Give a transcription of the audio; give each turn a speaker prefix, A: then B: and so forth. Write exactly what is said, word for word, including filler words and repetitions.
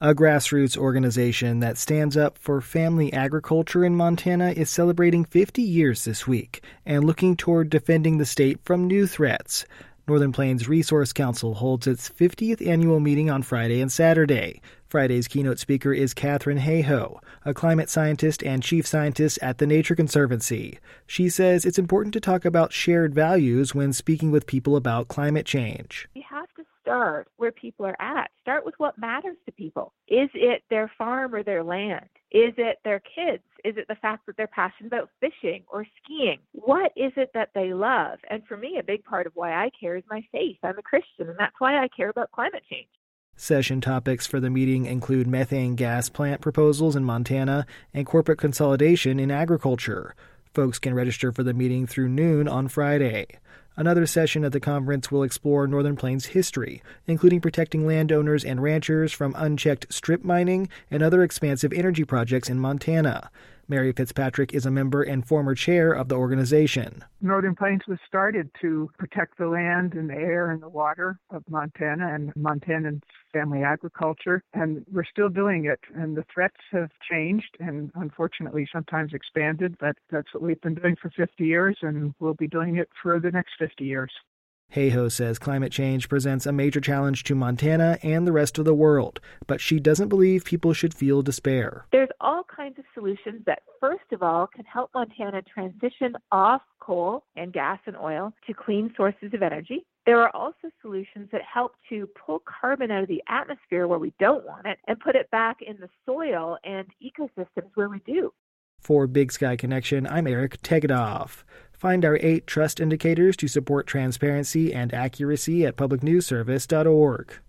A: A grassroots organization that stands up for family agriculture in Montana is celebrating fifty years this week and looking toward defending the state from new threats. Northern Plains Resource Council holds its fiftieth annual meeting on Friday and Saturday. Friday's keynote speaker is Katharine Hayhoe, a climate scientist and chief scientist at the Nature Conservancy. She says it's important to talk about shared values when speaking with people about climate change.
B: We have to start where people are at. Start with what matters to people. Is it their farm or their land? Is it their kids? Is it the fact that they're passionate about fishing or skiing? What is it that they love? And for me, a big part of why I care is my faith. I'm a Christian, and that's why I care about climate change.
A: Session topics for the meeting include methane gas plant proposals in Montana and corporate consolidation in agriculture. Folks can register for the meeting through noon on Friday. Another session at the conference will explore Northern Plains history, including protecting landowners and ranchers from unchecked strip mining and other expansive energy projects in Montana. Mary Fitzpatrick is a member and former chair of the organization.
C: Northern Plains was started to protect the land and the air and the water of Montana and Montanans' family agriculture, and we're still doing it. And the threats have changed and unfortunately sometimes expanded, but that's what we've been doing for fifty years, and we'll be doing it for the next fifty years.
A: Hayhoe says climate change presents a major challenge to Montana and the rest of the world, but she doesn't believe people should feel despair.
B: There's all kinds of solutions that, first of all, can help Montana transition off coal and gas and oil to clean sources of energy. There are also solutions that help to pull carbon out of the atmosphere where we don't want it and put it back in the soil and ecosystems where we do.
A: For Big Sky Connection, I'm Eric Tegedoff. Find our eight trust indicators to support transparency and accuracy at public news service dot org.